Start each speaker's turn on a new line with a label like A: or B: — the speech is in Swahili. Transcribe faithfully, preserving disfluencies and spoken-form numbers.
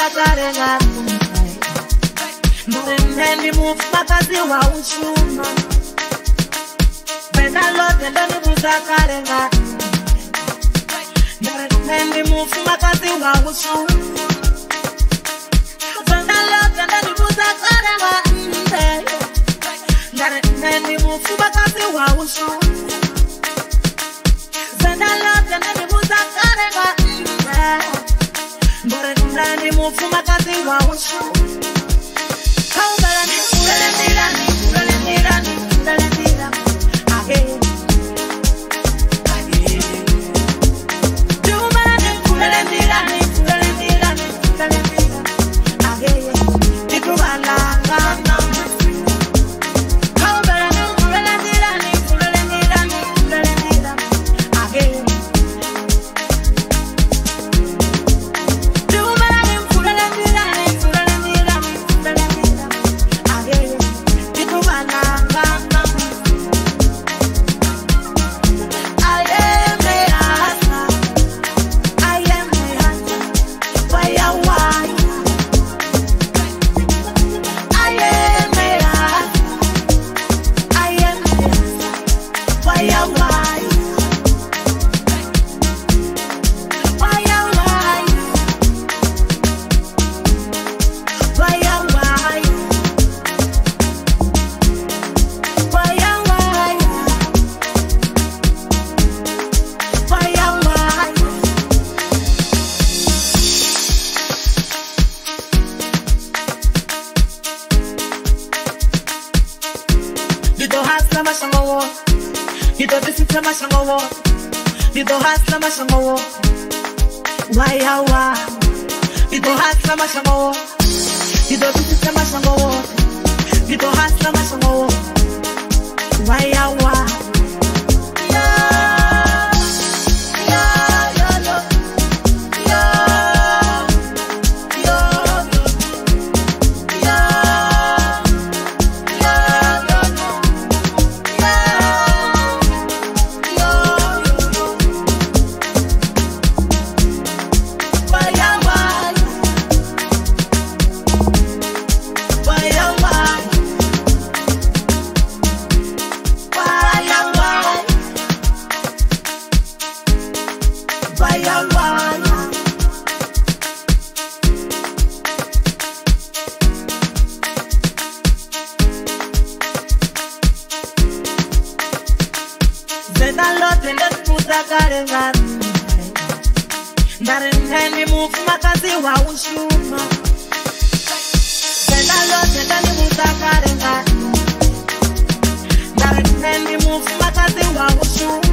A: karenga Ndani move makazi wa ushuma Bena lote ndani buza karenga Ndani move makazi wa ushuma Bena lote ndani buza karenga Ndani move makazi wa ushuma Bena lote ndani buza karenga Ndani move makazi wa ushuma Dito visita mashangowo Dito hasla mashangowo Wayawa Dito hasla mashangowo Dito visita mashangowo Dito hasla mashangowo Wayawa Ndani move makazi wa ushuma Bena lote ndani buza karenga Ndani move makazi wa ushuma